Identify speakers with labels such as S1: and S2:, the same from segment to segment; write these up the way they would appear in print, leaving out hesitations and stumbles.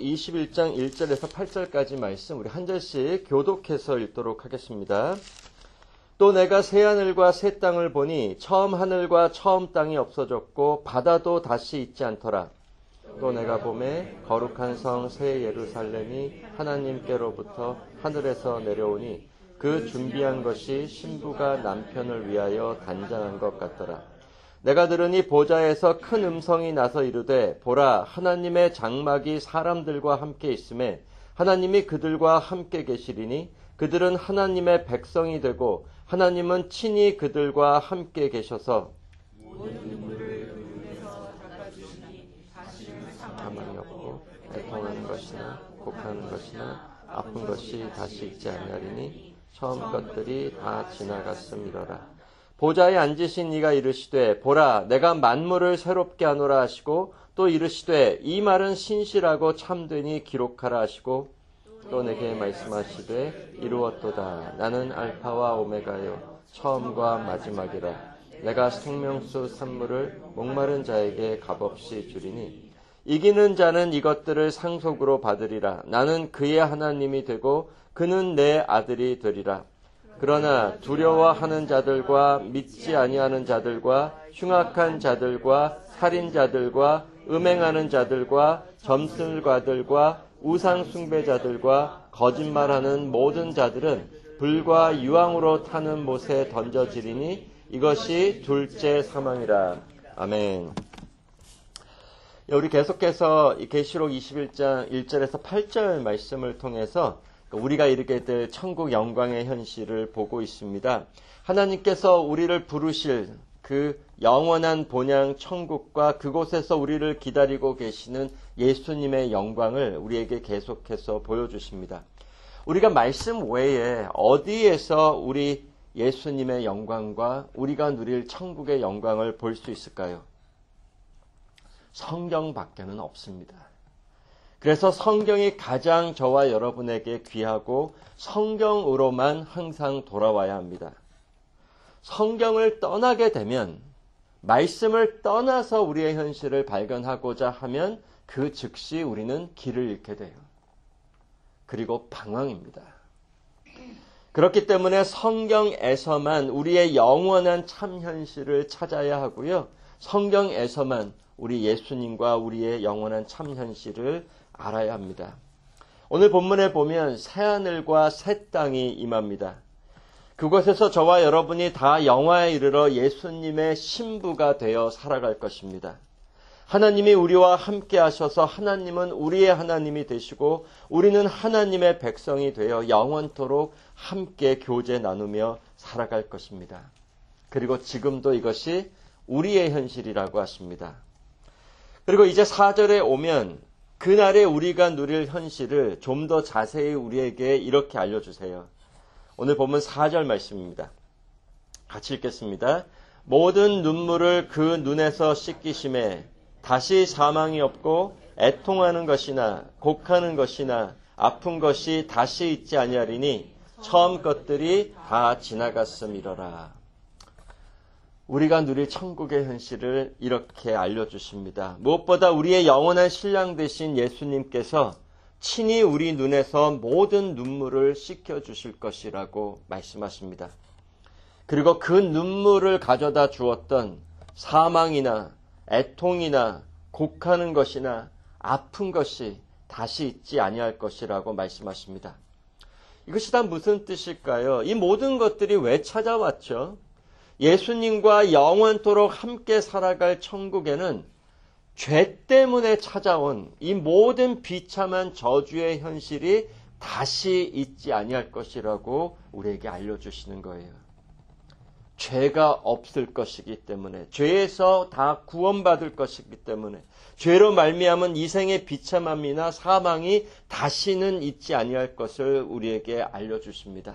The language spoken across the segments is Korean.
S1: 21장 1절에서 8절까지 말씀 우리 한 절씩 교독해서 읽도록 하겠습니다. 또 내가 새 하늘과 새 땅을 보니 처음 하늘과 처음 땅이 없어졌고 바다도 다시 있지 않더라. 또 내가 보매 거룩한 성 새 예루살렘이 하나님께로부터 하늘에서 내려오니 그 준비한 것이 신부가 남편을 위하여 단장한 것 같더라. 내가 들으니 보좌에서 큰 음성이 나서 이르되 보라 하나님의 장막이 사람들과 함께 있음에 하나님이 그들과 함께 계시리니 그들은 하나님의 백성이 되고 하나님은 친히 그들과 함께 계셔서 가망이 없고 애통하는 것이나 곡하는 것이나 아픈 것이 다시 있지 아니하리니 처음 것들이 다 지나갔음이러라. 보좌에 앉으신 이가 이르시되 보라 내가 만물을 새롭게 하노라 하시고 또 이르시되 이 말은 신실하고 참되니 기록하라 하시고 또 내게 말씀하시되 이루었도다. 나는 알파와 오메가요 처음과 마지막이라. 내가 생명수 산물을 목마른 자에게 값없이 주리니 이기는 자는 이것들을 상속으로 받으리라. 나는 그의 하나님이 되고 그는 내 아들이 되리라. 그러나 두려워하는 자들과 믿지 아니하는 자들과 흉악한 자들과 살인자들과 음행하는 자들과 점술가들과 우상 숭배자들과 거짓말하는 모든 자들은 불과 유황으로 타는 못에 던져지리니 이것이 둘째 사망이라. 아멘. 우리 계속해서 계시록 21장 1절에서 8절 말씀을 통해서 우리가 이르게 될 천국 영광의 현실을 보고 있습니다. 하나님께서 우리를 부르실 그 영원한 본향 천국과 그곳에서 우리를 기다리고 계시는 예수님의 영광을 우리에게 계속해서 보여주십니다. 우리가 말씀 외에 어디에서 우리 예수님의 영광과 우리가 누릴 천국의 영광을 볼 수 있을까요? 성경밖에는 없습니다. 그래서 성경이 가장 저와 여러분에게 귀하고 성경으로만 항상 돌아와야 합니다. 성경을 떠나게 되면 말씀을 떠나서 우리의 현실을 발견하고자 하면 그 즉시 우리는 길을 잃게 돼요. 그리고 방황입니다. 그렇기 때문에 성경에서만 우리의 영원한 참 현실을 찾아야 하고요. 성경에서만 우리 예수님과 우리의 영원한 참 현실을 알아야 합니다. 오늘 본문에 보면 새하늘과 새 땅이 임합니다. 그곳에서 저와 여러분이 다 영화에 이르러 예수님의 신부가 되어 살아갈 것입니다. 하나님이 우리와 함께 하셔서 하나님은 우리의 하나님이 되시고 우리는 하나님의 백성이 되어 영원토록 함께 교제 나누며 살아갈 것입니다. 그리고 지금도 이것이 우리의 현실이라고 하십니다. 그리고 이제 4절에 오면 그날에 우리가 누릴 현실을 좀 더 자세히 우리에게 이렇게 알려주세요. 오늘 보면 4절 말씀입니다. 같이 읽겠습니다. 모든 눈물을 그 눈에서 씻기심에 다시 사망이 없고 애통하는 것이나 곡하는 것이나 아픈 것이 다시 있지 아니하리니 처음 것들이 다 지나갔음이러라. 우리가 누릴 천국의 현실을 이렇게 알려주십니다. 무엇보다 우리의 영원한 신랑 되신 예수님께서 친히 우리 눈에서 모든 눈물을 씻겨주실 것이라고 말씀하십니다. 그리고 그 눈물을 가져다 주었던 사망이나 애통이나 곡하는 것이나 아픈 것이 다시 있지 아니할 것이라고 말씀하십니다. 이것이 다 무슨 뜻일까요? 이 모든 것들이 왜 찾아왔죠? 예수님과 영원토록 함께 살아갈 천국에는 죄 때문에 찾아온 이 모든 비참한 저주의 현실이 다시 있지 아니할 것이라고 우리에게 알려주시는 거예요. 죄가 없을 것이기 때문에, 죄에서 다 구원받을 것이기 때문에, 죄로 말미암은 이생의 비참함이나 사망이 다시는 있지 아니할 것을 우리에게 알려주십니다.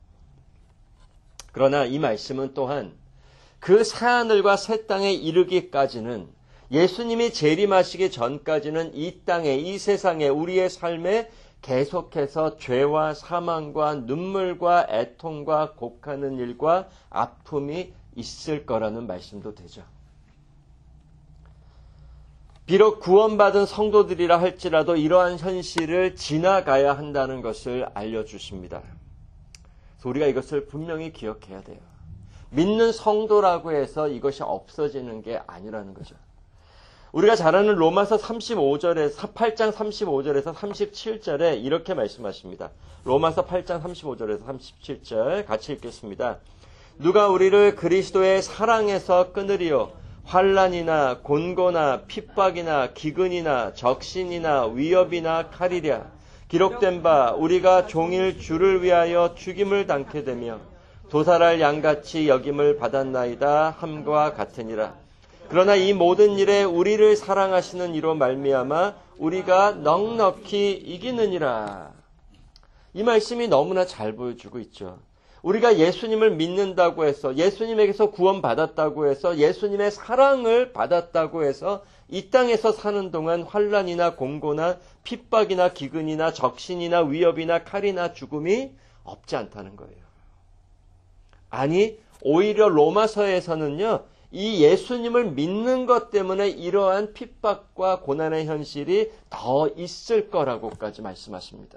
S1: 그러나 이 말씀은 또한 그 새하늘과 새 땅에 이르기까지는, 예수님이 재림하시기 전까지는 이 땅에, 이 세상에, 우리의 삶에 계속해서 죄와 사망과 눈물과 애통과 곡하는 일과 아픔이 있을 거라는 말씀도 되죠. 비록 구원받은 성도들이라 할지라도 이러한 현실을 지나가야 한다는 것을 알려주십니다. 그래서 우리가 이것을 분명히 기억해야 돼요. 믿는 성도라고 해서 이것이 없어지는 게 아니라는 거죠. 우리가 잘 아는 로마서 8장 35절에서 37절에 이렇게 말씀하십니다. 로마서 8장 35절에서 37절 같이 읽겠습니다. 누가 우리를 그리스도의 사랑에서 끊으리요? 환난이나 곤고나 핍박이나 기근이나 적신이나 위협이나 칼이랴. 기록된 바 우리가 종일 주를 위하여 죽임을 당케 되며 도살할 양같이 여김을 받았나이다 함과 같으니라. 그러나 이 모든 일에 우리를 사랑하시는 이로 말미암아 우리가 넉넉히 이기느니라. 이 말씀이 너무나 잘 보여주고 있죠. 우리가 예수님을 믿는다고 해서, 예수님에게서 구원받았다고 해서, 예수님의 사랑을 받았다고 해서 이 땅에서 사는 동안 환난이나 공고나 핍박이나 기근이나 적신이나 위협이나 칼이나 죽음이 없지 않다는 거예요. 아니, 오히려 로마서에서는요, 이 예수님을 믿는 것 때문에 이러한 핍박과 고난의 현실이 더 있을 거라고까지 말씀하십니다.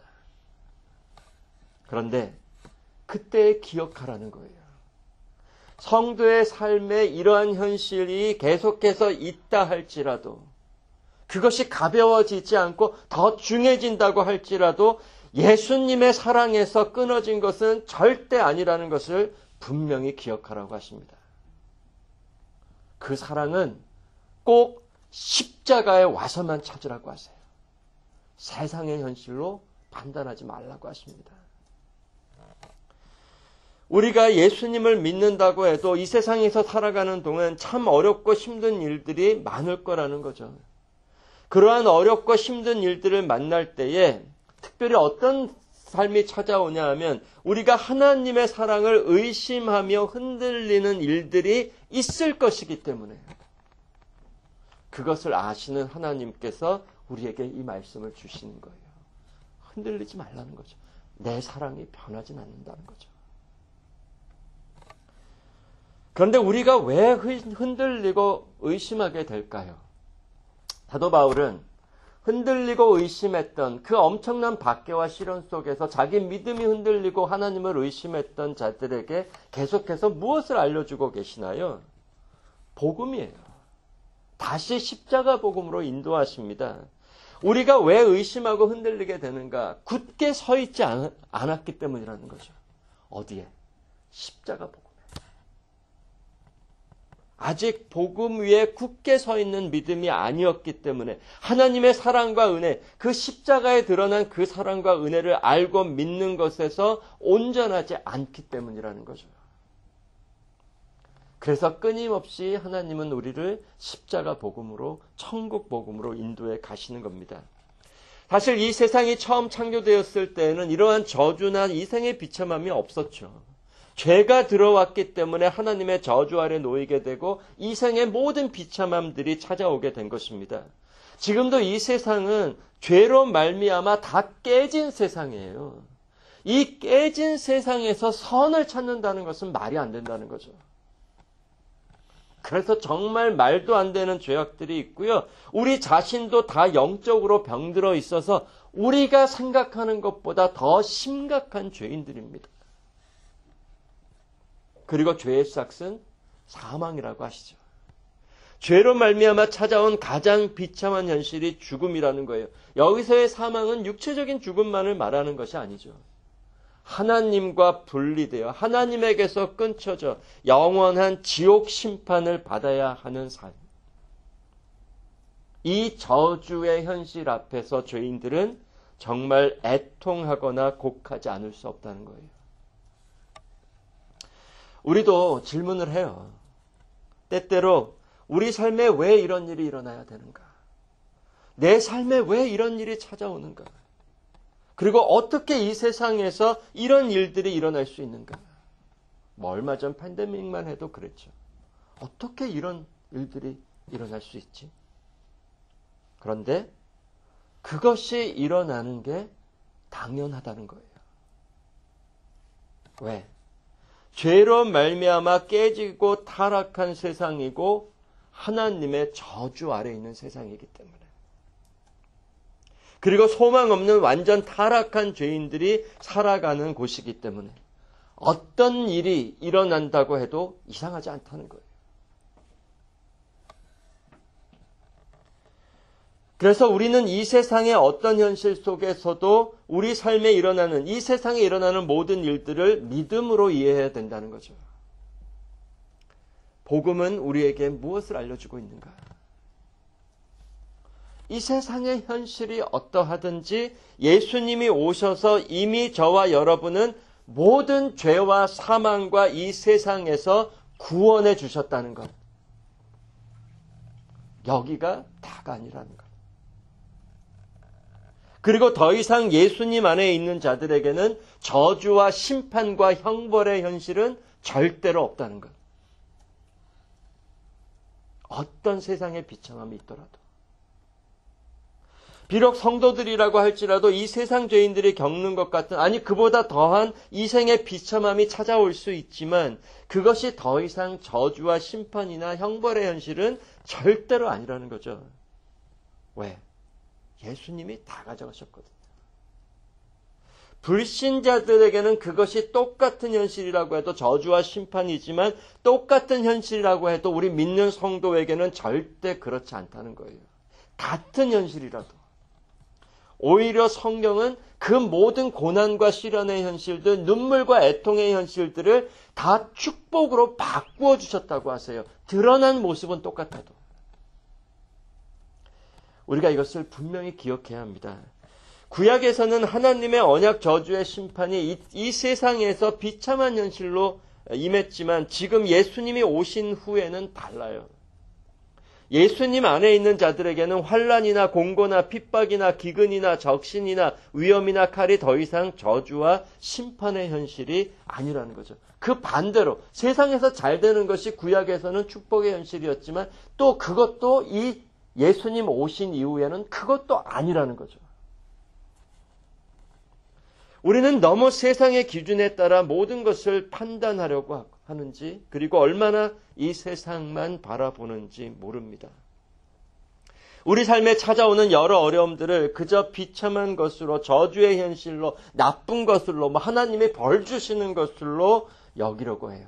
S1: 그런데 그때 기억하라는 거예요. 성도의 삶에 이러한 현실이 계속해서 있다 할지라도, 그것이 가벼워지지 않고 더 중해진다고 할지라도 예수님의 사랑에서 끊어진 것은 절대 아니라는 것을 분명히 기억하라고 하십니다. 그 사랑은 꼭 십자가에 와서만 찾으라고 하세요. 세상의 현실로 판단하지 말라고 하십니다. 우리가 예수님을 믿는다고 해도 이 세상에서 살아가는 동안 참 어렵고 힘든 일들이 많을 거라는 거죠. 그러한 어렵고 힘든 일들을 만날 때에 특별히 어떤 삶이 찾아오냐 하면 우리가 하나님의 사랑을 의심하며 흔들리는 일들이 있을 것이기 때문에 그것을 아시는 하나님께서 우리에게 이 말씀을 주시는 거예요. 흔들리지 말라는 거죠. 내 사랑이 변하진 않는다는 거죠. 그런데 우리가 왜 흔들리고 의심하게 될까요? 사도 바울은 흔들리고 의심했던 그 엄청난 박해와 시련 속에서 자기 믿음이 흔들리고 하나님을 의심했던 자들에게 계속해서 무엇을 알려주고 계시나요? 복음이에요. 다시 십자가 복음으로 인도하십니다. 우리가 왜 의심하고 흔들리게 되는가? 굳게 서 있지 않았기 때문이라는 거죠. 어디에? 십자가 복음. 아직 복음 위에 굳게 서 있는 믿음이 아니었기 때문에 하나님의 사랑과 은혜, 그 십자가에 드러난 그 사랑과 은혜를 알고 믿는 것에서 온전하지 않기 때문이라는 거죠. 그래서 끊임없이 하나님은 우리를 십자가 복음으로, 천국 복음으로 인도해 가시는 겁니다. 사실 이 세상이 처음 창조되었을 때에는 이러한 저주나 이생의 비참함이 없었죠. 죄가 들어왔기 때문에 하나님의 저주 아래 놓이게 되고 이 생의 모든 비참함들이 찾아오게 된 것입니다. 지금도 이 세상은 죄로 말미암아 다 깨진 세상이에요. 이 깨진 세상에서 선을 찾는다는 것은 말이 안 된다는 거죠. 그래서 정말 말도 안 되는 죄악들이 있고요. 우리 자신도 다 영적으로 병들어 있어서 우리가 생각하는 것보다 더 심각한 죄인들입니다. 그리고 죄의 삭은 사망이라고 하시죠. 죄로 말미암아 찾아온 가장 비참한 현실이 죽음이라는 거예요. 여기서의 사망은 육체적인 죽음만을 말하는 것이 아니죠. 하나님과 분리되어 하나님에게서 끊쳐져 영원한 지옥 심판을 받아야 하는 삶. 이 저주의 현실 앞에서 죄인들은 정말 애통하거나 곡하지 않을 수 없다는 거예요. 우리도 질문을 해요. 때때로 우리 삶에 왜 이런 일이 일어나야 되는가? 내 삶에 왜 이런 일이 찾아오는가? 그리고 어떻게 이 세상에서 이런 일들이 일어날 수 있는가? 얼마 전 팬데믹만 해도 그랬죠. 어떻게 이런 일들이 일어날 수 있지? 그런데 그것이 일어나는 게 당연하다는 거예요. 왜? 죄로 말미암아 깨지고 타락한 세상이고 하나님의 저주 아래 있는 세상이기 때문에. 그리고 소망 없는 완전 타락한 죄인들이 살아가는 곳이기 때문에 어떤 일이 일어난다고 해도 이상하지 않다는 거예요. 그래서 우리는 이 세상의 어떤 현실 속에서도 우리 삶에 일어나는, 이 세상에 일어나는 모든 일들을 믿음으로 이해해야 된다는 거죠. 복음은 우리에게 무엇을 알려주고 있는가? 이 세상의 현실이 어떠하든지 예수님이 오셔서 이미 저와 여러분은 모든 죄와 사망과 이 세상에서 구원해 주셨다는 것. 여기가 다가 아니라는 것. 그리고 더 이상 예수님 안에 있는 자들에게는 저주와 심판과 형벌의 현실은 절대로 없다는 것. 어떤 세상의 비참함이 있더라도. 비록 성도들이라고 할지라도 이 세상 죄인들이 겪는 것 같은, 아니 그보다 더한 이생의 비참함이 찾아올 수 있지만 그것이 더 이상 저주와 심판이나 형벌의 현실은 절대로 아니라는 거죠. 왜? 예수님이 다 가져가셨거든요. 불신자들에게는 그것이 똑같은 현실이라고 해도 저주와 심판이지만 똑같은 현실이라고 해도 우리 믿는 성도에게는 절대 그렇지 않다는 거예요. 같은 현실이라도. 오히려 성경은 그 모든 고난과 시련의 현실들, 눈물과 애통의 현실들을 다 축복으로 바꾸어 주셨다고 하세요. 드러난 모습은 똑같아도. 우리가 이것을 분명히 기억해야 합니다. 구약에서는 하나님의 언약 저주의 심판이 이 세상에서 비참한 현실로 임했지만 지금 예수님이 오신 후에는 달라요. 예수님 안에 있는 자들에게는 환난이나 공고나 핍박이나 기근이나 적신이나 위험이나 칼이 더 이상 저주와 심판의 현실이 아니라는 거죠. 그 반대로 세상에서 잘 되는 것이 구약에서는 축복의 현실이었지만 또 그것도 이 예수님 오신 이후에는 그것도 아니라는 거죠. 우리는 너무 세상의 기준에 따라 모든 것을 판단하려고 하는지, 그리고 얼마나 이 세상만 바라보는지 모릅니다. 우리 삶에 찾아오는 여러 어려움들을 그저 비참한 것으로, 저주의 현실로, 나쁜 것으로, 하나님이 벌 주시는 것으로 여기려고 해요.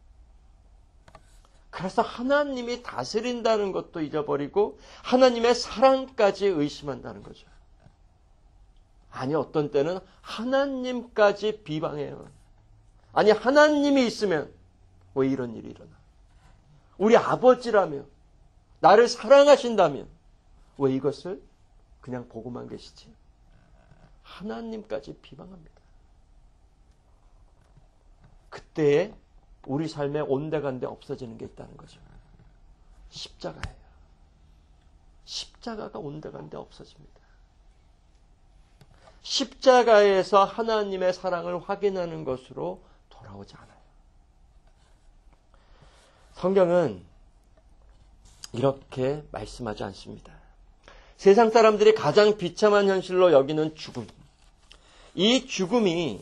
S1: 그래서 하나님이 다스린다는 것도 잊어버리고 하나님의 사랑까지 의심한다는 거죠. 아니, 어떤 때는 하나님까지 비방해요. 아니, 하나님이 있으면 왜 이런 일이 일어나? 우리 아버지라며, 나를 사랑하신다면 왜 이것을 그냥 보고만 계시지? 하나님까지 비방합니다. 그때에 우리 삶에 온데간데 없어지는 게 있다는 거죠. 십자가예요. 십자가가 온데간데 없어집니다. 십자가에서 하나님의 사랑을 확인하는 것으로 돌아오지 않아요. 성경은 이렇게 말씀하지 않습니다. 세상 사람들이 가장 비참한 현실로 여기는 죽음. 이 죽음이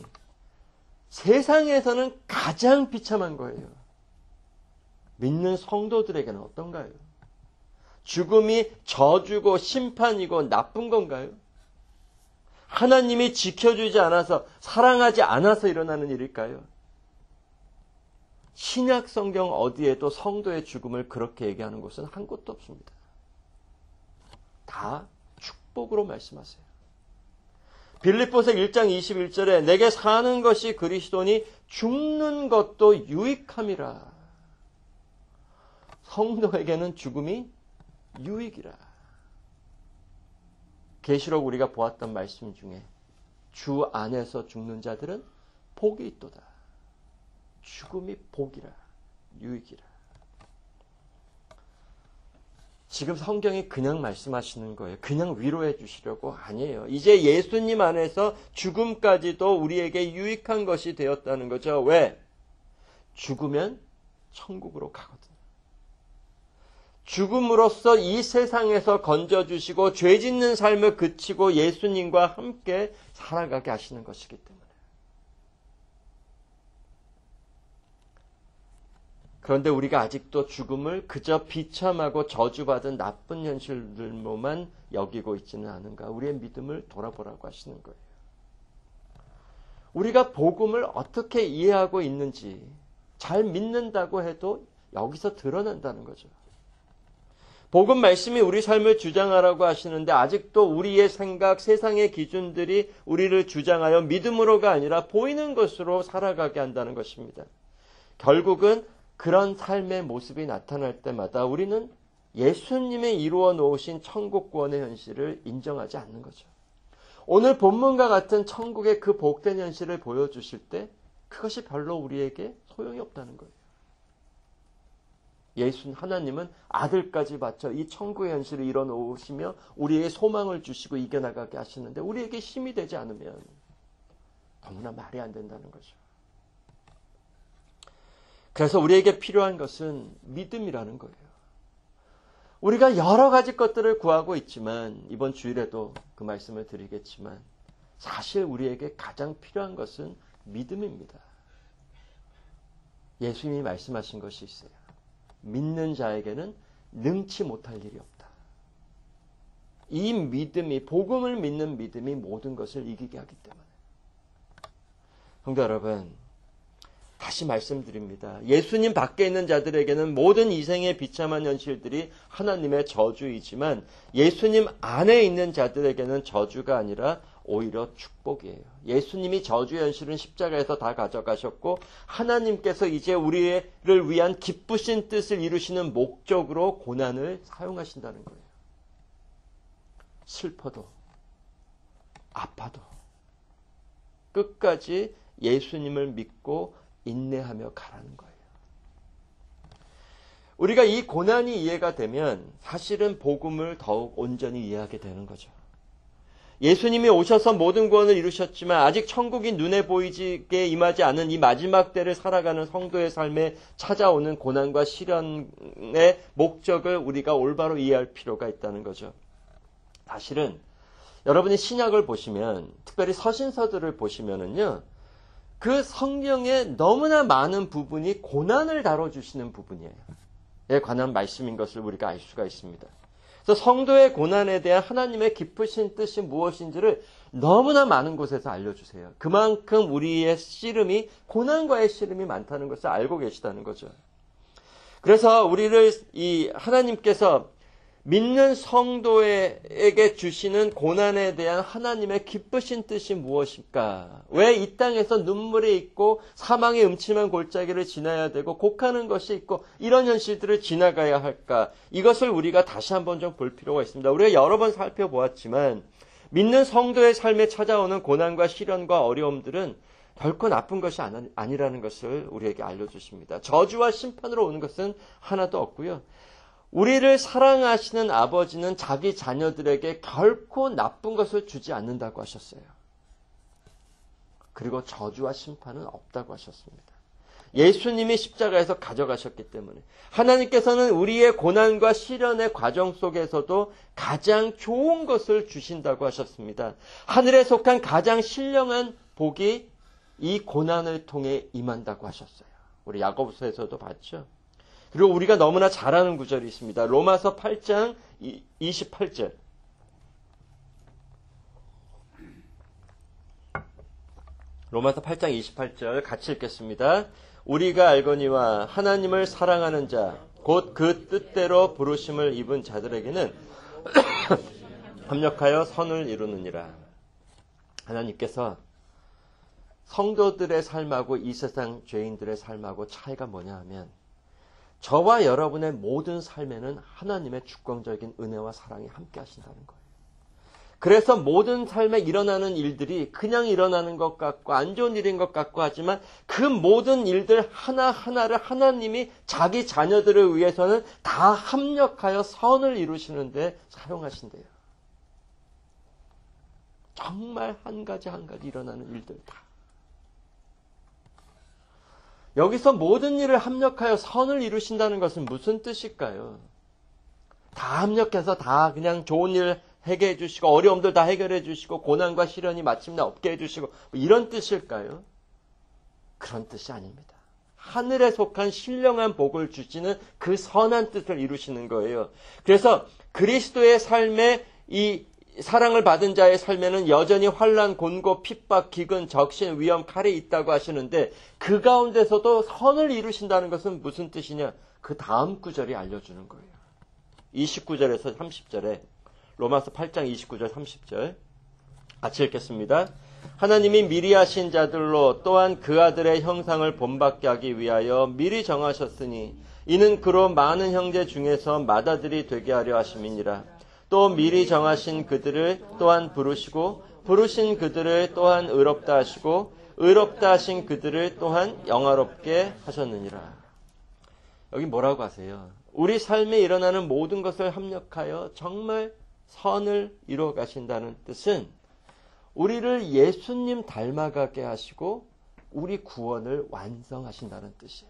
S1: 세상에서는 가장 비참한 거예요. 믿는 성도들에게는 어떤가요? 죽음이 저주고 심판이고 나쁜 건가요? 하나님이 지켜주지 않아서, 사랑하지 않아서 일어나는 일일까요? 신약 성경 어디에도 성도의 죽음을 그렇게 얘기하는 곳은 한 곳도 없습니다. 다 축복으로 말씀하세요. 빌립보서 1장 21절에 내게 사는 것이 그리스도니 죽는 것도 유익함이라. 성도에게는 죽음이 유익이라. 계시록 우리가 보았던 말씀 중에 주 안에서 죽는 자들은 복이 있도다. 죽음이 복이라, 유익이라. 지금 성경이 그냥 말씀하시는 거예요. 그냥 위로해 주시려고 아니에요. 이제 예수님 안에서 죽음까지도 우리에게 유익한 것이 되었다는 거죠. 왜? 죽으면 천국으로 가거든요. 죽음으로써 이 세상에서 건져주시고 죄 짓는 삶을 그치고 예수님과 함께 살아가게 하시는 것이기 때문에. 그런데 우리가 아직도 죽음을 그저 비참하고 저주받은 나쁜 현실들로만 여기고 있지는 않은가? 우리의 믿음을 돌아보라고 하시는 거예요. 우리가 복음을 어떻게 이해하고 있는지 잘 믿는다고 해도 여기서 드러난다는 거죠. 복음 말씀이 우리 삶을 주장하라고 하시는데 아직도 우리의 생각, 세상의 기준들이 우리를 주장하여 믿음으로가 아니라 보이는 것으로 살아가게 한다는 것입니다. 결국은 그런 삶의 모습이 나타날 때마다 우리는 예수님이 이루어 놓으신 천국 구원의 현실을 인정하지 않는 거죠. 오늘 본문과 같은 천국의 그 복된 현실을 보여주실 때 그것이 별로 우리에게 소용이 없다는 거예요. 하나님은 아들까지 바쳐 이 천국의 현실을 이뤄놓으시며 우리에게 소망을 주시고 이겨나가게 하시는데 우리에게 힘이 되지 않으면 너무나 말이 안 된다는 거죠. 그래서 우리에게 필요한 것은 믿음이라는 거예요. 우리가 여러 가지 것들을 구하고 있지만 이번 주일에도 그 말씀을 드리겠지만 사실 우리에게 가장 필요한 것은 믿음입니다. 예수님이 말씀하신 것이 있어요. 믿는 자에게는 능치 못할 일이 없다. 이 믿음이, 복음을 믿는 믿음이 모든 것을 이기게 하기 때문에. 성도 여러분, 다시 말씀드립니다. 예수님 밖에 있는 자들에게는 모든 이생의 비참한 현실들이 하나님의 저주이지만 예수님 안에 있는 자들에게는 저주가 아니라 오히려 축복이에요. 예수님이 저주의 현실은 십자가에서 다 가져가셨고 하나님께서 이제 우리를 위한 기쁘신 뜻을 이루시는 목적으로 고난을 사용하신다는 거예요. 슬퍼도 아파도 끝까지 예수님을 믿고 인내하며 가라는 거예요. 우리가 이 고난이 이해가 되면 사실은 복음을 더욱 온전히 이해하게 되는 거죠. 예수님이 오셔서 모든 구원을 이루셨지만 아직 천국이 눈에 보이게 임하지 않은 이 마지막 때를 살아가는 성도의 삶에 찾아오는 고난과 시련의 목적을 우리가 올바로 이해할 필요가 있다는 거죠. 사실은 여러분이 신약을 보시면 특별히 서신서들을 보시면은요. 그 성경의 너무나 많은 부분이 고난을 다뤄주시는 부분이에요. 에 관한 말씀인 것을 우리가 알 수가 있습니다. 그래서 성도의 고난에 대한 하나님의 깊으신 뜻이 무엇인지를 너무나 많은 곳에서 알려주세요. 그만큼 우리의 씨름이 고난과의 씨름이 많다는 것을 알고 계시다는 거죠. 그래서 우리를 하나님께서 믿는 성도에게 주시는 고난에 대한 하나님의 기쁘신 뜻이 무엇일까? 왜 이 땅에서 눈물이 있고 사망의 음침한 골짜기를 지나야 되고 곡하는 것이 있고 이런 현실들을 지나가야 할까? 이것을 우리가 다시 한번 좀 볼 필요가 있습니다. 우리가 여러 번 살펴보았지만 믿는 성도의 삶에 찾아오는 고난과 시련과 어려움들은 결코 나쁜 것이 아니라는 것을 우리에게 알려주십니다. 저주와 심판으로 오는 것은 하나도 없고요. 우리를 사랑하시는 아버지는 자기 자녀들에게 결코 나쁜 것을 주지 않는다고 하셨어요. 그리고 저주와 심판은 없다고 하셨습니다. 예수님이 십자가에서 가져가셨기 때문에 하나님께서는 우리의 고난과 시련의 과정 속에서도 가장 좋은 것을 주신다고 하셨습니다. 하늘에 속한 가장 신령한 복이 이 고난을 통해 임한다고 하셨어요. 우리 야고보서에서도 봤죠. 그리고 우리가 너무나 잘 아는 구절이 있습니다. 로마서 8장 28절. 로마서 8장 28절 같이 읽겠습니다. 우리가 알거니와 하나님을 사랑하는 자, 곧 그 뜻대로 부르심을 입은 자들에게는 합력하여 선을 이루느니라. 하나님께서 성도들의 삶하고 이 세상 죄인들의 삶하고 차이가 뭐냐 하면 저와 여러분의 모든 삶에는 하나님의 주권적인 은혜와 사랑이 함께 하신다는 거예요. 그래서 모든 삶에 일어나는 일들이 그냥 일어나는 것 같고 안 좋은 일인 것 같고 하지만 그 모든 일들 하나하나를 하나님이 자기 자녀들을 위해서는 다 합력하여 선을 이루시는데 사용하신대요. 정말 한 가지 한 가지 일어나는 일들 다. 여기서 모든 일을 합력하여 선을 이루신다는 것은 무슨 뜻일까요? 다 합력해서 다 그냥 좋은 일 하게 해주시고 어려움들 다 해결해 주시고 고난과 시련이 마침내 없게 해주시고 이런 뜻일까요? 그런 뜻이 아닙니다. 하늘에 속한 신령한 복을 주시는 그 선한 뜻을 이루시는 거예요. 그래서 그리스도의 삶에 이 사랑을 받은 자의 삶에는 여전히 환난, 곤고, 핍박, 기근, 적신, 위험, 칼이 있다고 하시는데 그 가운데서도 선을 이루신다는 것은 무슨 뜻이냐? 그 다음 구절이 알려주는 거예요. 29절에서 30절에 로마서 8장 29절 30절 같이 읽겠습니다. 하나님이 미리 하신 자들로 또한 그 아들의 형상을 본받게 하기 위하여 미리 정하셨으니 이는 그로 많은 형제 중에서 맏아들이 되게 하려 하심이니라. 또 미리 정하신 그들을 또한 부르시고 부르신 그들을 또한 의롭다 하시고 의롭다 하신 그들을 또한 영화롭게 하셨느니라. 여기 뭐라고 하세요? 우리 삶에 일어나는 모든 것을 합력하여 정말 선을 이루어 가신다는 뜻은 우리를 예수님 닮아가게 하시고 우리 구원을 완성하신다는 뜻이에요.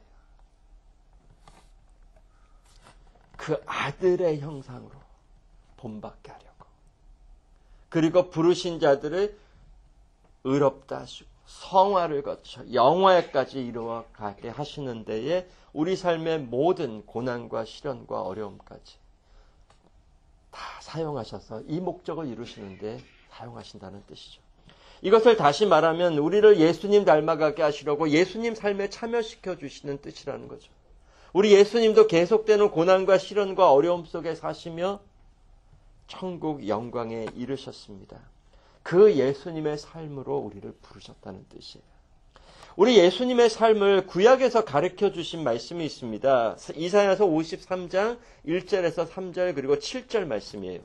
S1: 그 아들의 형상으로 본받게 하려고. 그리고 부르신 자들을 의롭다 하시고 성화를 거쳐 영화에까지 이루어 가게 하시는 데에 우리 삶의 모든 고난과 시련과 어려움까지 다 사용하셔서 이 목적을 이루시는데 사용하신다는 뜻이죠. 이것을 다시 말하면 우리를 예수님 닮아가게 하시려고 예수님 삶에 참여시켜 주시는 뜻이라는 거죠. 우리 예수님도 계속되는 고난과 시련과 어려움 속에 사시며 천국 영광에 이르셨습니다. 그 예수님의 삶으로 우리를 부르셨다는 뜻이에요. 우리 예수님의 삶을 구약에서 가르쳐 주신 말씀이 있습니다. 이사야서 53장 1절에서 3절 그리고 7절 말씀이에요.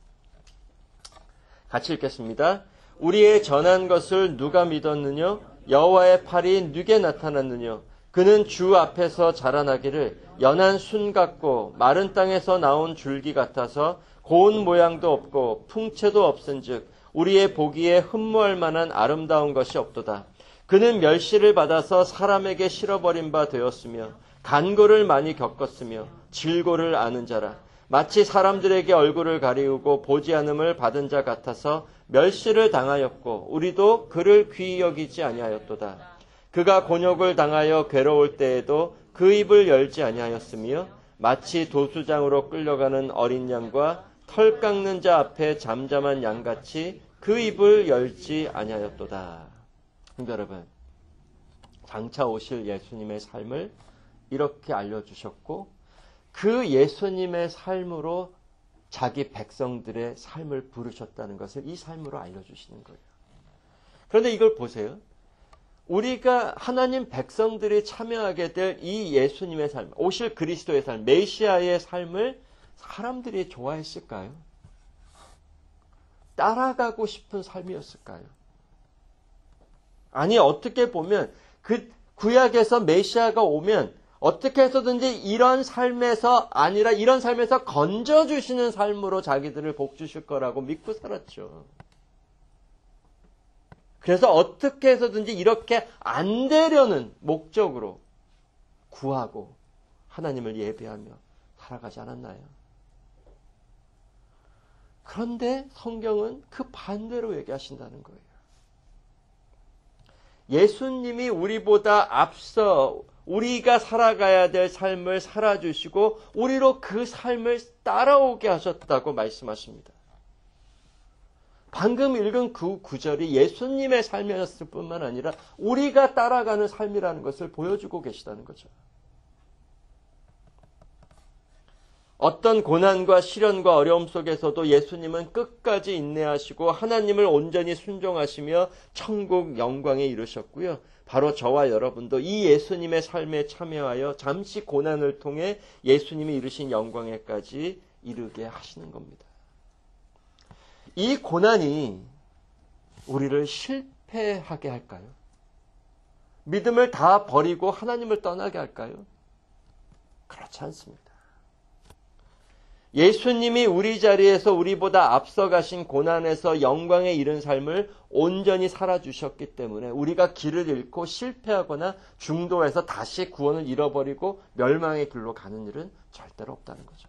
S1: 같이 읽겠습니다. 우리의 전한 것을 누가 믿었느냐? 여호와의 팔이 누게 나타났느냐? 그는 주 앞에서 자라나기를 연한 순 같고 마른 땅에서 나온 줄기 같아서 고운 모양도 없고 풍채도 없은즉 우리의 보기에 흠모할 만한 아름다운 것이 없도다. 그는 멸시를 받아서 사람에게 실어버린 바 되었으며 간고를 많이 겪었으며 질고를 아는 자라. 마치 사람들에게 얼굴을 가리우고 보지 않음을 받은 자 같아서 멸시를 당하였고 우리도 그를 귀히 여기지 아니하였도다. 그가 곤욕을 당하여 괴로울 때에도 그 입을 열지 아니하였으며 마치 도수장으로 끌려가는 어린 양과 털 깎는 자 앞에 잠잠한 양같이 그 입을 열지 아니하였도다. 여러분, 장차 오실 예수님의 삶을 이렇게 알려주셨고 그 예수님의 삶으로 자기 백성들의 삶을 부르셨다는 것을 이 삶으로 알려주시는 거예요. 그런데 이걸 보세요. 우리가 하나님 백성들이 참여하게 될 이 예수님의 삶, 오실 그리스도의 삶, 메시아의 삶을 사람들이 좋아했을까요? 따라가고 싶은 삶이었을까요? 아니, 어떻게 보면 그 구약에서 메시아가 오면 어떻게 해서든지 이런 삶에서 아니라 이런 삶에서 건져주시는 삶으로 자기들을 복주실 거라고 믿고 살았죠. 그래서 어떻게 해서든지 이렇게 안 되려는 목적으로 구하고 하나님을 예배하며 살아가지 않았나요? 그런데 성경은 그 반대로 얘기하신다는 거예요. 예수님이 우리보다 앞서 우리가 살아가야 될 삶을 살아주시고 우리로 그 삶을 따라오게 하셨다고 말씀하십니다. 방금 읽은 그 구절이 예수님의 삶이었을 뿐만 아니라 우리가 따라가는 삶이라는 것을 보여주고 계시다는 거죠. 어떤 고난과 시련과 어려움 속에서도 예수님은 끝까지 인내하시고 하나님을 온전히 순종하시며 천국 영광에 이르셨고요. 바로 저와 여러분도 이 예수님의 삶에 참여하여 잠시 고난을 통해 예수님이 이루신 영광에까지 이르게 하시는 겁니다. 이 고난이 우리를 실패하게 할까요? 믿음을 다 버리고 하나님을 떠나게 할까요? 그렇지 않습니다. 예수님이 우리 자리에서 우리보다 앞서가신 고난에서 영광에 이른 삶을 온전히 살아주셨기 때문에 우리가 길을 잃고 실패하거나 중도에서 다시 구원을 잃어버리고 멸망의 길로 가는 일은 절대로 없다는 거죠.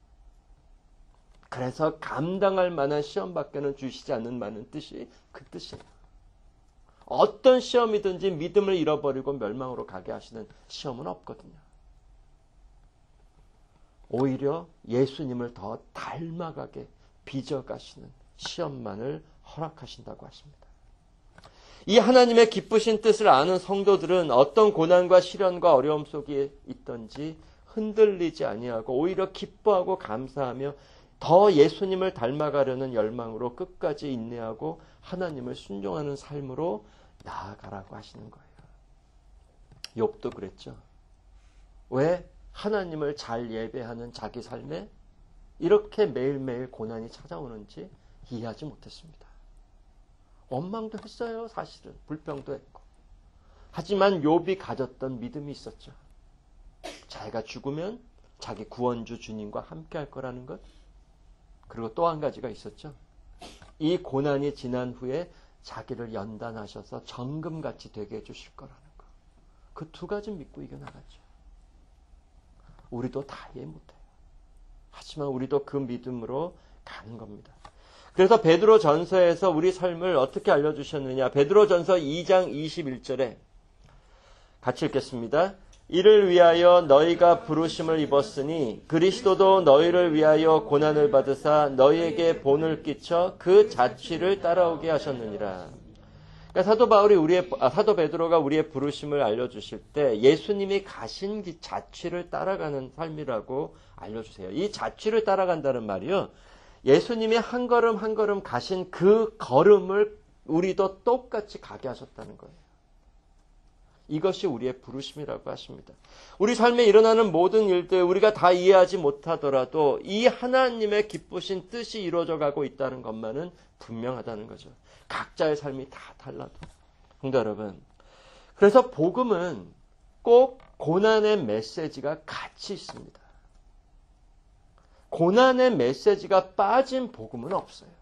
S1: 그래서 감당할 만한 시험밖에는 주시지 않는다는 뜻이 그 뜻이에요. 어떤 시험이든지 믿음을 잃어버리고 멸망으로 가게 하시는 시험은 없거든요. 오히려 예수님을 더 닮아가게 빚어가시는 시험만을 허락하신다고 하십니다. 이 하나님의 기쁘신 뜻을 아는 성도들은 어떤 고난과 시련과 어려움 속에 있든지 흔들리지 아니하고 오히려 기뻐하고 감사하며 더 예수님을 닮아가려는 열망으로 끝까지 인내하고 하나님을 순종하는 삶으로 나아가라고 하시는 거예요. 욥도 그랬죠. 왜 하나님을 잘 예배하는 자기 삶에 이렇게 매일매일 고난이 찾아오는지 이해하지 못했습니다. 원망도 했어요. 사실은 불평도 했고. 하지만 욥이 가졌던 믿음이 있었죠. 자기가 죽으면 자기 구원주 주님과 함께 할 거라는 것. 그리고 또 한 가지가 있었죠. 이 고난이 지난 후에 자기를 연단하셔서 정금같이 되게 해주실 거라는 것. 그 두 가지 믿고 이겨나갔죠. 우리도 다 이해 못해요. 하지만 우리도 그 믿음으로 가는 겁니다. 그래서 베드로 전서에서 우리 삶을 어떻게 알려주셨느냐. 베드로 전서 2장 21절에 같이 읽겠습니다. 이를 위하여 너희가 부르심을 입었으니 그리스도도 너희를 위하여 고난을 받으사 너희에게 본을 끼쳐 그 자취를 따라오게 하셨느니라. 그러니까 사도 베드로가 우리의 부르심을 알려주실 때 예수님이 가신 그 자취를 따라가는 삶이라고 알려주세요. 이 자취를 따라간다는 말이요. 예수님이 한 걸음 한 걸음 가신 그 걸음을 우리도 똑같이 가게 하셨다는 거예요. 이것이 우리의 부르심이라고 하십니다. 우리 삶에 일어나는 모든 일들 우리가 다 이해하지 못하더라도 이 하나님의 기쁘신 뜻이 이루어져 가고 있다는 것만은 분명하다는 거죠. 각자의 삶이 다 달라도. 성도 여러분, 그래서 복음은 꼭 고난의 메시지가 같이 있습니다. 고난의 메시지가 빠진 복음은 없어요.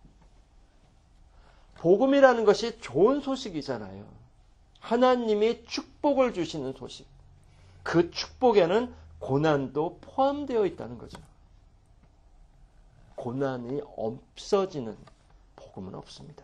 S1: 복음이라는 것이 좋은 소식이잖아요. 하나님이 축복을 주시는 소식. 그 축복에는 고난도 포함되어 있다는 거죠. 고난이 없어지는 복음은 없습니다.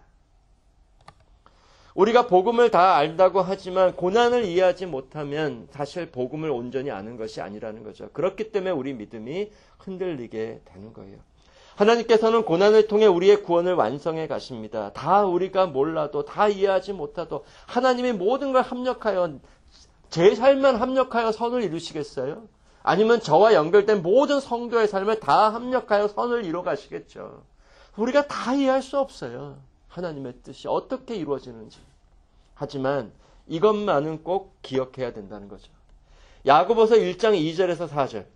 S1: 우리가 복음을 다 안다고 하지만 고난을 이해하지 못하면 사실 복음을 온전히 아는 것이 아니라는 거죠. 그렇기 때문에 우리 믿음이 흔들리게 되는 거예요. 하나님께서는 고난을 통해 우리의 구원을 완성해 가십니다. 다 우리가 몰라도 다 이해하지 못하도 하나님이 모든 걸 합력하여 제 삶만 합력하여 선을 이루시겠어요? 아니면 저와 연결된 모든 성도의 삶을 다 합력하여 선을 이루어 가시겠죠. 우리가 다 이해할 수 없어요. 하나님의 뜻이 어떻게 이루어지는지. 하지만 이것만은 꼭 기억해야 된다는 거죠. 야고보서 1장 2절에서 4절.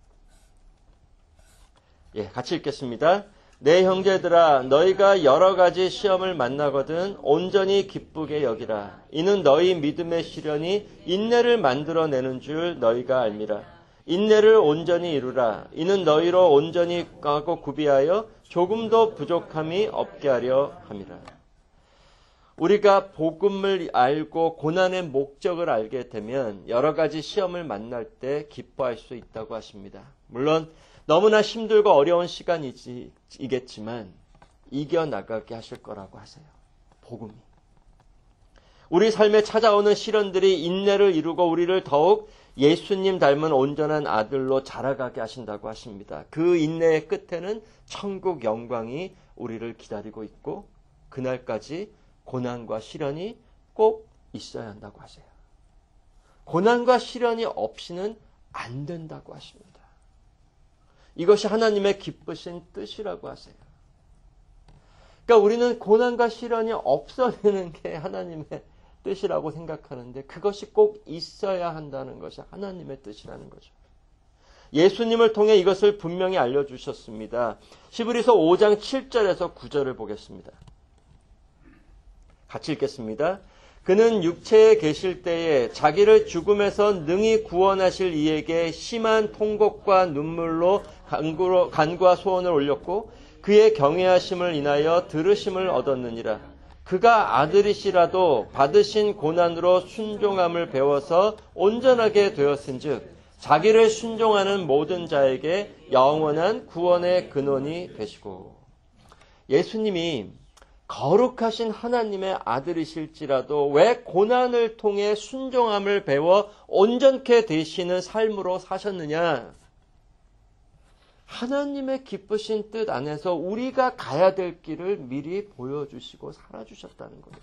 S1: 같이 읽겠습니다. 내 형제들아 너희가 여러 가지 시험을 만나거든 온전히 기쁘게 여기라. 이는 너희 믿음의 시련이 인내를 만들어내는 줄 너희가 알미라. 인내를 온전히 이루라. 이는 너희로 온전히 하고 구비하여 조금도 부족함이 없게 하려 함이라. 우리가 복음을 알고 고난의 목적을 알게 되면 여러 가지 시험을 만날 때 기뻐할 수 있다고 하십니다. 물론 너무나 힘들고 어려운 시간이겠지만 이겨나가게 하실 거라고 하세요. 복음이. 우리 삶에 찾아오는 시련들이 인내를 이루고 우리를 더욱 예수님 닮은 온전한 아들로 자라가게 하신다고 하십니다. 그 인내의 끝에는 천국 영광이 우리를 기다리고 있고 그날까지 고난과 시련이 꼭 있어야 한다고 하세요. 고난과 시련이 없이는 안 된다고 하십니다. 이것이 하나님의 기쁘신 뜻이라고 하세요. 그러니까 우리는 고난과 시련이 없어지는 게 하나님의 뜻이라고 생각하는데 그것이 꼭 있어야 한다는 것이 하나님의 뜻이라는 거죠. 예수님을 통해 이것을 분명히 알려주셨습니다. 히브리서 5장 7절에서 9절을 보겠습니다. 같이 읽겠습니다. 그는 육체에 계실 때에 자기를 죽음에서 능히 구원하실 이에게 심한 통곡과 눈물로 간구와 소원을 올렸고 그의 경외하심을 인하여 들으심을 얻었느니라. 그가 아들이시라도 받으신 고난으로 순종함을 배워서 온전하게 되었은즉 자기를 순종하는 모든 자에게 영원한 구원의 근원이 되시고. 예수님이 거룩하신 하나님의 아들이실지라도 왜 고난을 통해 순종함을 배워 온전케 되시는 삶으로 사셨느냐? 하나님의 기쁘신 뜻 안에서 우리가 가야 될 길을 미리 보여주시고 살아주셨다는 거예요.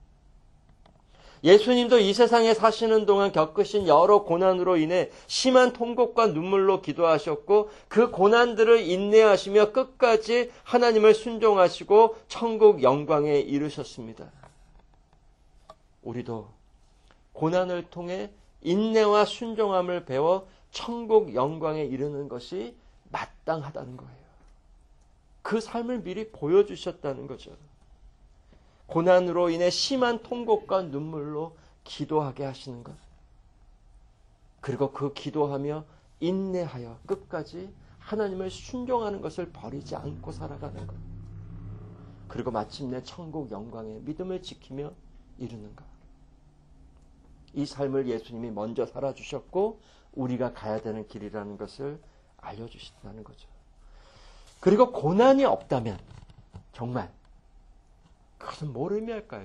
S1: 예수님도 이 세상에 사시는 동안 겪으신 여러 고난으로 인해 심한 통곡과 눈물로 기도하셨고 그 고난들을 인내하시며 끝까지 하나님을 순종하시고 천국 영광에 이르셨습니다. 우리도 고난을 통해 인내와 순종함을 배워 천국 영광에 이르는 것이 마땅하다는 거예요. 그 삶을 미리 보여주셨다는 거죠. 고난으로 인해 심한 통곡과 눈물로 기도하게 하시는 것. 그리고 그 기도하며 인내하여 끝까지 하나님을 순종하는 것을 버리지 않고 살아가는 것. 그리고 마침내 천국 영광의 믿음을 지키며 이루는 것. 이 삶을 예수님이 먼저 살아주셨고 우리가 가야 되는 길이라는 것을 알려주신다는 거죠. 그리고 고난이 없다면 정말 그것은 뭘 의미할까요?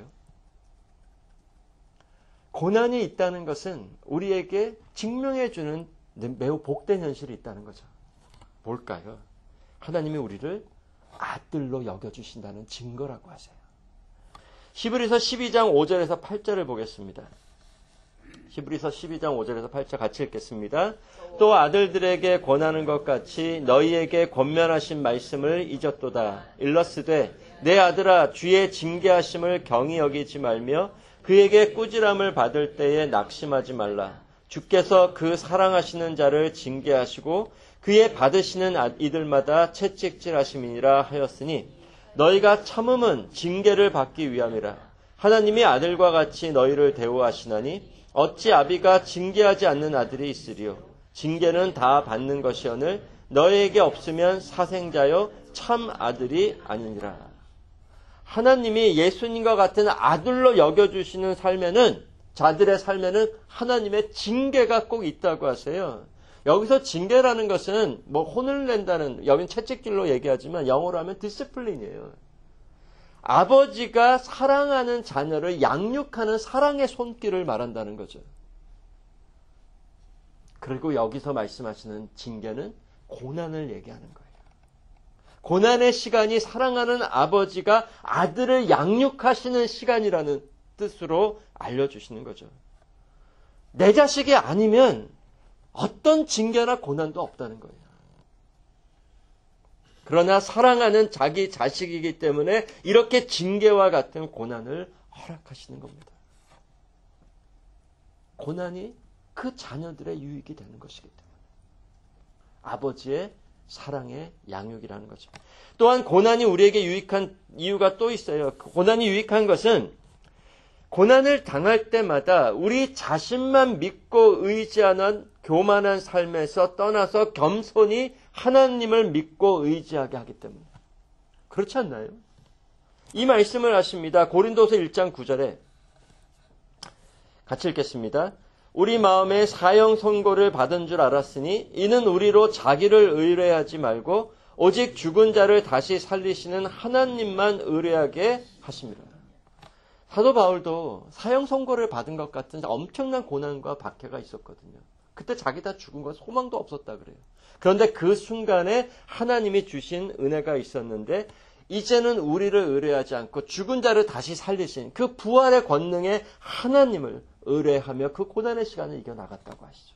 S1: 고난이 있다는 것은 우리에게 증명해주는 매우 복된 현실이 있다는 거죠. 뭘까요? 하나님이 우리를 아들로 여겨주신다는 증거라고 하세요. 히브리서 12장 5절에서 8절을 보겠습니다. 히브리서 12장 5절에서 8절 같이 읽겠습니다. 또 아들들에게 권하는 것 같이 너희에게 권면하신 말씀을 잊었도다. 일러스되 내 아들아 주의 징계하심을 경히 여기지 말며 그에게 꾸지람을 받을 때에 낙심하지 말라. 주께서 그 사랑하시는 자를 징계하시고 그의 받으시는 이들마다 채찍질하심이니라 하였으니 너희가 참음은 징계를 받기 위함이라. 하나님이 아들과 같이 너희를 대우하시나니 어찌 아비가 징계하지 않는 아들이 있으리요. 징계는 다 받는 것이오늘 너희에게 없으면 사생자여 참 아들이 아니니라. 하나님이 예수님과 같은 아들로 여겨주시는 삶에는 자들의 삶에는 하나님의 징계가 꼭 있다고 하세요. 여기서 징계라는 것은 뭐 혼을 낸다는 여긴 채찍질로 얘기하지만 영어로 하면 디스플린이에요. 아버지가 사랑하는 자녀를 양육하는 사랑의 손길을 말한다는 거죠. 그리고 여기서 말씀하시는 징계는 고난을 얘기하는 거예요. 고난의 시간이 사랑하는 아버지가 아들을 양육하시는 시간이라는 뜻으로 알려주시는 거죠. 내 자식이 아니면 어떤 징계나 고난도 없다는 거예요. 그러나 사랑하는 자기 자식이기 때문에 이렇게 징계와 같은 고난을 허락하시는 겁니다. 고난이 그 자녀들의 유익이 되는 것이기 때문에. 아버지의 사랑의 양육이라는 거죠. 또한 고난이 우리에게 유익한 이유가 또 있어요. 고난이 유익한 것은 고난을 당할 때마다 우리 자신만 믿고 의지하는 교만한 삶에서 떠나서 겸손히 하나님을 믿고 의지하게 하기 때문에. 그렇지 않나요? 이 말씀을 하십니다. 고린도서 1장 9절에 같이 읽겠습니다. 우리 마음에 사형 선고를 받은 줄 알았으니 이는 우리로 자기를 의뢰하지 말고 오직 죽은 자를 다시 살리시는 하나님만 의뢰하게 하십니다. 사도 바울도 사형 선고를 받은 것 같은 엄청난 고난과 박해가 있었거든요. 그때 자기 다 죽은 건 소망도 없었다 그래요. 그런데 그 순간에 하나님이 주신 은혜가 있었는데 이제는 우리를 의뢰하지 않고 죽은 자를 다시 살리신 그 부활의 권능에 하나님을 의뢰하며 그 고난의 시간을 이겨나갔다고 하시죠.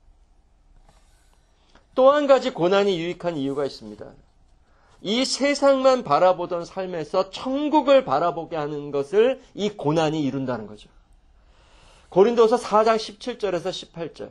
S1: 또 한 가지 고난이 유익한 이유가 있습니다. 이 세상만 바라보던 삶에서 천국을 바라보게 하는 것을 이 고난이 이룬다는 거죠. 고린도서 4장 17절에서 18절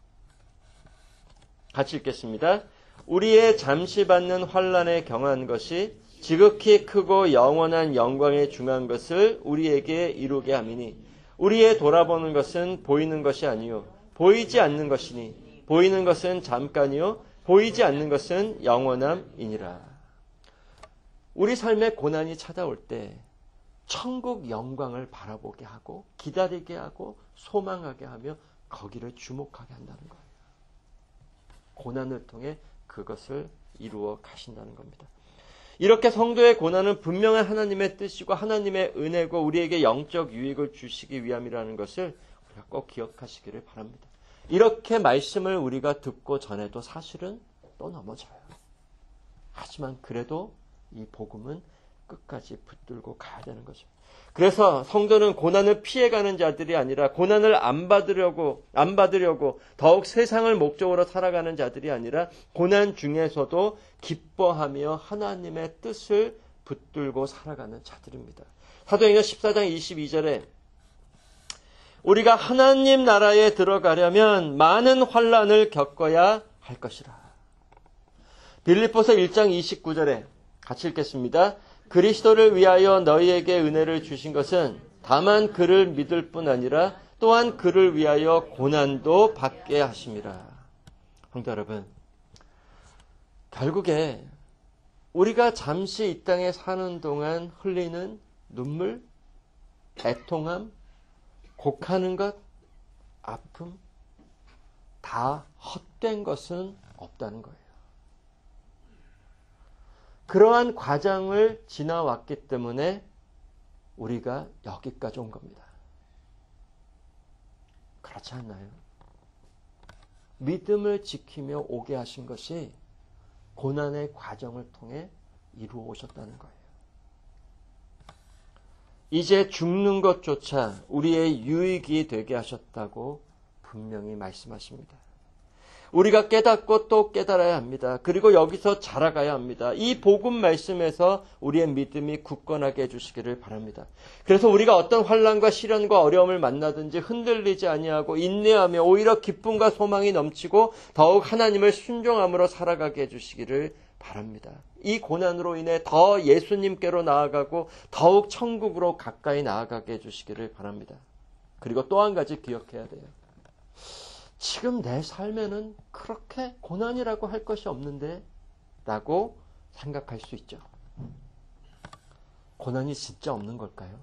S1: 같이 읽겠습니다. 우리의 잠시 받는 환난에 경한 것이 지극히 크고 영원한 영광에 중한 것을 우리에게 이루게 함이니 우리의 돌아보는 것은 보이는 것이 아니요 보이지 않는 것이니 보이는 것은 잠깐이요 보이지 않는 것은 영원함이니라. 우리 삶에 고난이 찾아올 때 천국 영광을 바라보게 하고 기다리게 하고 소망하게 하며 거기를 주목하게 한다는 거예요. 고난을 통해 그것을 이루어 가신다는 겁니다. 이렇게 성도의 고난은 분명한 하나님의 뜻이고 하나님의 은혜고 우리에게 영적 유익을 주시기 위함이라는 것을 우리가 꼭 기억하시기를 바랍니다. 이렇게 말씀을 우리가 듣고 전해도 사실은 또 넘어져요. 하지만 그래도 이 복음은 끝까지 붙들고 가야 되는 거죠. 그래서 성도는 고난을 피해가는 자들이 아니라 고난을 안 받으려고 더욱 세상을 목적으로 살아가는 자들이 아니라 고난 중에서도 기뻐하며 하나님의 뜻을 붙들고 살아가는 자들입니다. 사도행전 14장 22절에 우리가 하나님 나라에 들어가려면 많은 환난을 겪어야 할 것이라. 빌립보서 1장 29절에 같이 읽겠습니다. 그리스도를 위하여 너희에게 은혜를 주신 것은 다만 그를 믿을 뿐 아니라 또한 그를 위하여 고난도 받게 하심이라. 성도 여러분, 결국에 우리가 잠시 이 땅에 사는 동안 흘리는 눈물, 애통함, 곡하는 것, 아픔, 다 헛된 것은 없다는 거예요. 그러한 과정을 지나왔기 때문에 우리가 여기까지 온 겁니다. 그렇지 않나요? 믿음을 지키며 오게 하신 것이 고난의 과정을 통해 이루어 오셨다는 거예요. 이제 죽는 것조차 우리의 유익이 되게 하셨다고 분명히 말씀하십니다. 우리가 깨닫고 또 깨달아야 합니다. 그리고 여기서 자라가야 합니다. 이 복음 말씀에서 우리의 믿음이 굳건하게 해주시기를 바랍니다. 그래서 우리가 어떤 환난과 시련과 어려움을 만나든지 흔들리지 아니하고 인내하며 오히려 기쁨과 소망이 넘치고 더욱 하나님을 순종함으로 살아가게 해주시기를 바랍니다. 이 고난으로 인해 더 예수님께로 나아가고 더욱 천국으로 가까이 나아가게 해주시기를 바랍니다. 그리고 또 한 가지 기억해야 돼요. 지금 내 삶에는 그렇게 고난이라고 할 것이 없는데 라고 생각할 수 있죠. 고난이 진짜 없는 걸까요?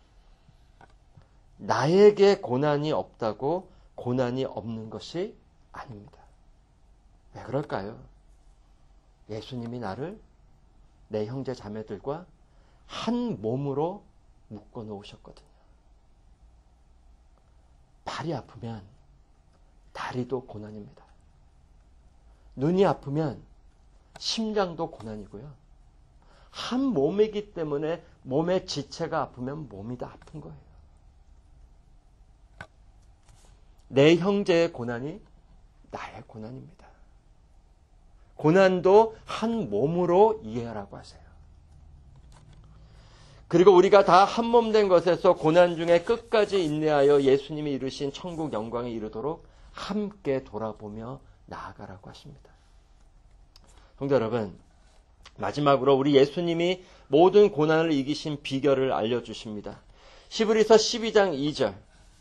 S1: 나에게 고난이 없다고 고난이 없는 것이 아닙니다. 왜 그럴까요? 예수님이 나를 내 형제 자매들과 한 몸으로 묶어 놓으셨거든요. 발이 아프면 다리도 고난입니다. 눈이 아프면 심장도 고난이고요. 한 몸이기 때문에 몸의 지체가 아프면 몸이 다 아픈 거예요. 내 형제의 고난이 나의 고난입니다. 고난도 한 몸으로 이해하라고 하세요. 그리고 우리가 다 한 몸 된 것에서 고난 중에 끝까지 인내하여 예수님이 이루신 천국 영광에 이르도록 함께 돌아보며 나아가라고 하십니다. 성도 여러분, 마지막으로 우리 예수님이 모든 고난을 이기신 비결을 알려주십니다. 히브리서 12장 2절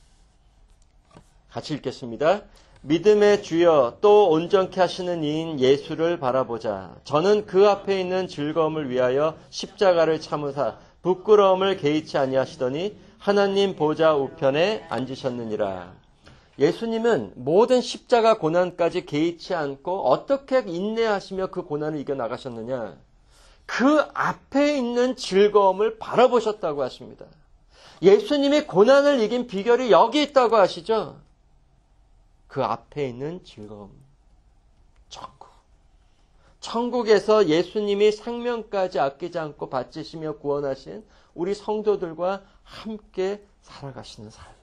S1: 같이 읽겠습니다. 믿음의 주여 또 온전케 하시는 이인 예수를 바라보자. 저는 그 앞에 있는 즐거움을 위하여 십자가를 참으사 부끄러움을 개의치 아니하시더니 하나님 보좌 우편에 앉으셨느니라. 예수님은 모든 십자가 고난까지 개의치 않고 어떻게 인내하시며 그 고난을 이겨나가셨느냐. 그 앞에 있는 즐거움을 바라보셨다고 하십니다. 예수님이 고난을 이긴 비결이 여기 있다고 하시죠. 그 앞에 있는 즐거움. 천국. 천국에서 예수님이 생명까지 아끼지 않고 바치시며 구원하신 우리 성도들과 함께 살아가시는 삶.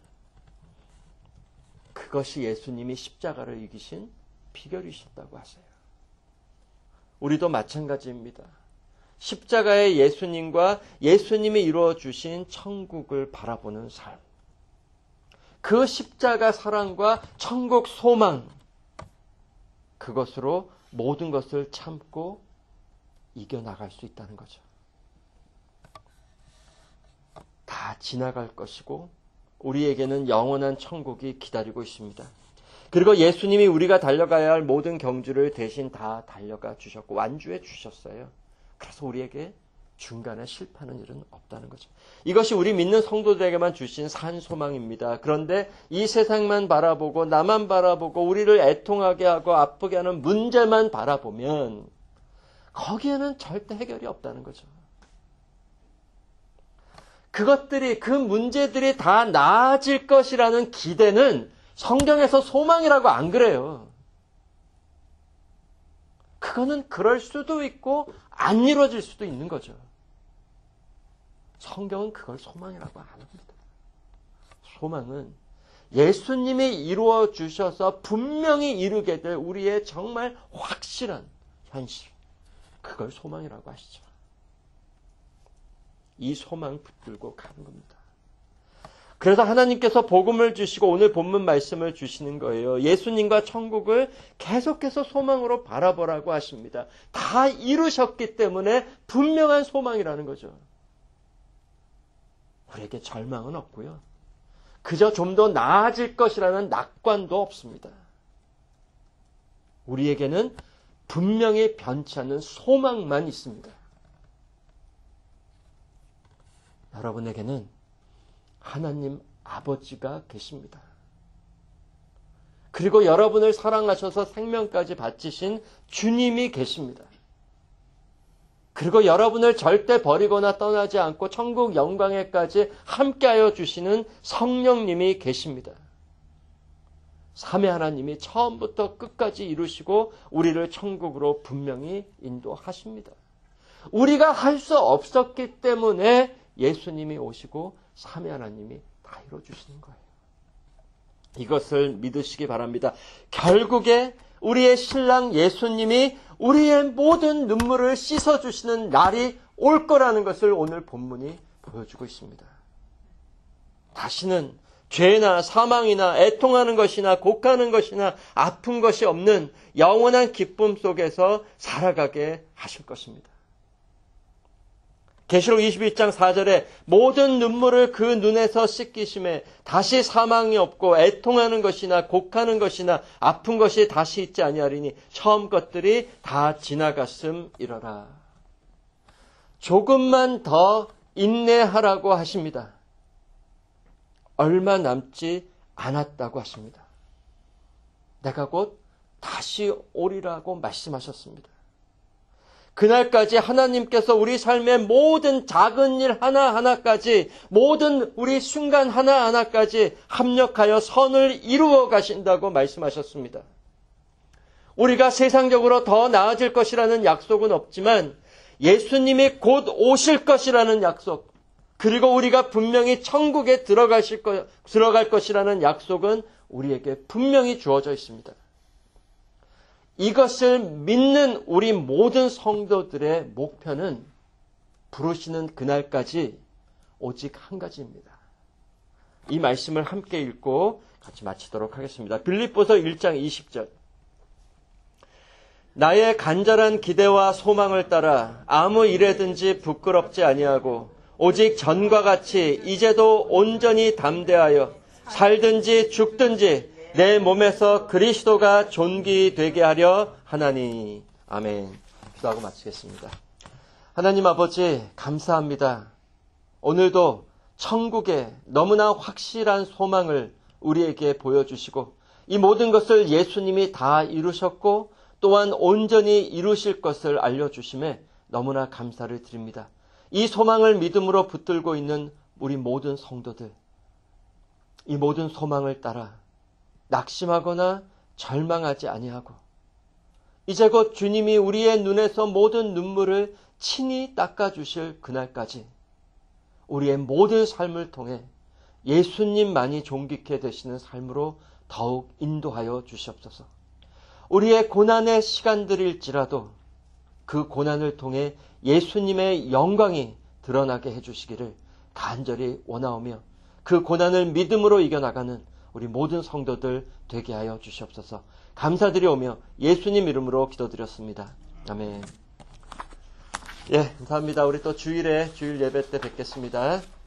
S1: 그것이 예수님이 십자가를 이기신 비결이셨다고 하세요. 우리도 마찬가지입니다. 십자가의 예수님과 예수님이 이루어주신 천국을 바라보는 삶. 그 십자가 사랑과 천국 소망. 그것으로 모든 것을 참고 이겨나갈 수 있다는 거죠. 다 지나갈 것이고 우리에게는 영원한 천국이 기다리고 있습니다. 그리고 예수님이 우리가 달려가야 할 모든 경주를 대신 다 달려가 주셨고 완주해 주셨어요. 그래서 우리에게 중간에 실패하는 일은 없다는 거죠. 이것이 우리 믿는 성도들에게만 주신 산 소망입니다. 그런데 이 세상만 바라보고 나만 바라보고 우리를 애통하게 하고 아프게 하는 문제만 바라보면 거기에는 절대 해결이 없다는 거죠. 그것들이, 그 문제들이 다 나아질 것이라는 기대는 성경에서 소망이라고 안 그래요. 그거는 그럴 수도 있고 안 이루어질 수도 있는 거죠. 성경은 그걸 소망이라고 안 합니다. 소망은 예수님이 이루어 주셔서 분명히 이루게 될 우리의 정말 확실한 현실, 그걸 소망이라고 하시죠. 이 소망 붙들고 가는 겁니다. 그래서 하나님께서 복음을 주시고 오늘 본문 말씀을 주시는 거예요. 예수님과 천국을 계속해서 소망으로 바라보라고 하십니다. 다 이루셨기 때문에 분명한 소망이라는 거죠. 우리에게 절망은 없고요. 그저 좀 더 나아질 것이라는 낙관도 없습니다. 우리에게는 분명히 변치 않는 소망만 있습니다. 여러분에게는 하나님 아버지가 계십니다. 그리고 여러분을 사랑하셔서 생명까지 바치신 주님이 계십니다. 그리고 여러분을 절대 버리거나 떠나지 않고 천국 영광에까지 함께하여 주시는 성령님이 계십니다. 삼위 하나님이 처음부터 끝까지 이루시고 우리를 천국으로 분명히 인도하십니다. 우리가 할 수 없었기 때문에 예수님이 오시고 삼위 하나님이 다 이루어주시는 거예요. 이것을 믿으시기 바랍니다. 결국에 우리의 신랑 예수님이 우리의 모든 눈물을 씻어주시는 날이 올 거라는 것을 오늘 본문이 보여주고 있습니다. 다시는 죄나 사망이나 애통하는 것이나 곡하는 것이나 아픈 것이 없는 영원한 기쁨 속에서 살아가게 하실 것입니다. 계시록 21장 4절에 모든 눈물을 그 눈에서 씻기심에 다시 사망이 없고 애통하는 것이나 곡하는 것이나 아픈 것이 다시 있지 아니하리니 처음 것들이 다 지나갔음이러라. 조금만 더 인내하라고 하십니다. 얼마 남지 않았다고 하십니다. 내가 곧 다시 오리라고 말씀하셨습니다. 그날까지 하나님께서 우리 삶의 모든 작은 일 하나하나까지, 모든 우리 순간 하나하나까지 합력하여 선을 이루어 가신다고 말씀하셨습니다. 우리가 세상적으로 더 나아질 것이라는 약속은 없지만 예수님이 곧 오실 것이라는 약속, 그리고 우리가 분명히 천국에 들어갈 것이라는 약속은 우리에게 분명히 주어져 있습니다. 이것을 믿는 우리 모든 성도들의 목표는 부르시는 그날까지 오직 한 가지입니다. 이 말씀을 함께 읽고 같이 마치도록 하겠습니다. 빌립보서 1장 20절. 나의 간절한 기대와 소망을 따라 아무 일에든지 부끄럽지 아니하고 오직 전과 같이 이제도 온전히 담대하여 살든지 죽든지 내 몸에서 그리스도가 존귀되게 하려 하나니. 아멘. 기도하고 마치겠습니다. 하나님 아버지 감사합니다. 오늘도 천국에 너무나 확실한 소망을 우리에게 보여주시고 이 모든 것을 예수님이 다 이루셨고 또한 온전히 이루실 것을 알려주심에 너무나 감사를 드립니다. 이 소망을 믿음으로 붙들고 있는 우리 모든 성도들, 이 모든 소망을 따라 낙심하거나 절망하지 아니하고 이제 곧 주님이 우리의 눈에서 모든 눈물을 친히 닦아주실 그날까지 우리의 모든 삶을 통해 예수님만이 존귀케 되시는 삶으로 더욱 인도하여 주시옵소서. 우리의 고난의 시간들일지라도 그 고난을 통해 예수님의 영광이 드러나게 해주시기를 간절히 원하오며 그 고난을 믿음으로 이겨나가는 우리 모든 성도들 되게 하여 주시옵소서. 감사드리오며 예수님 이름으로 기도드렸습니다. 아멘. 예, 감사합니다. 우리 또 주일 예배 때 뵙겠습니다.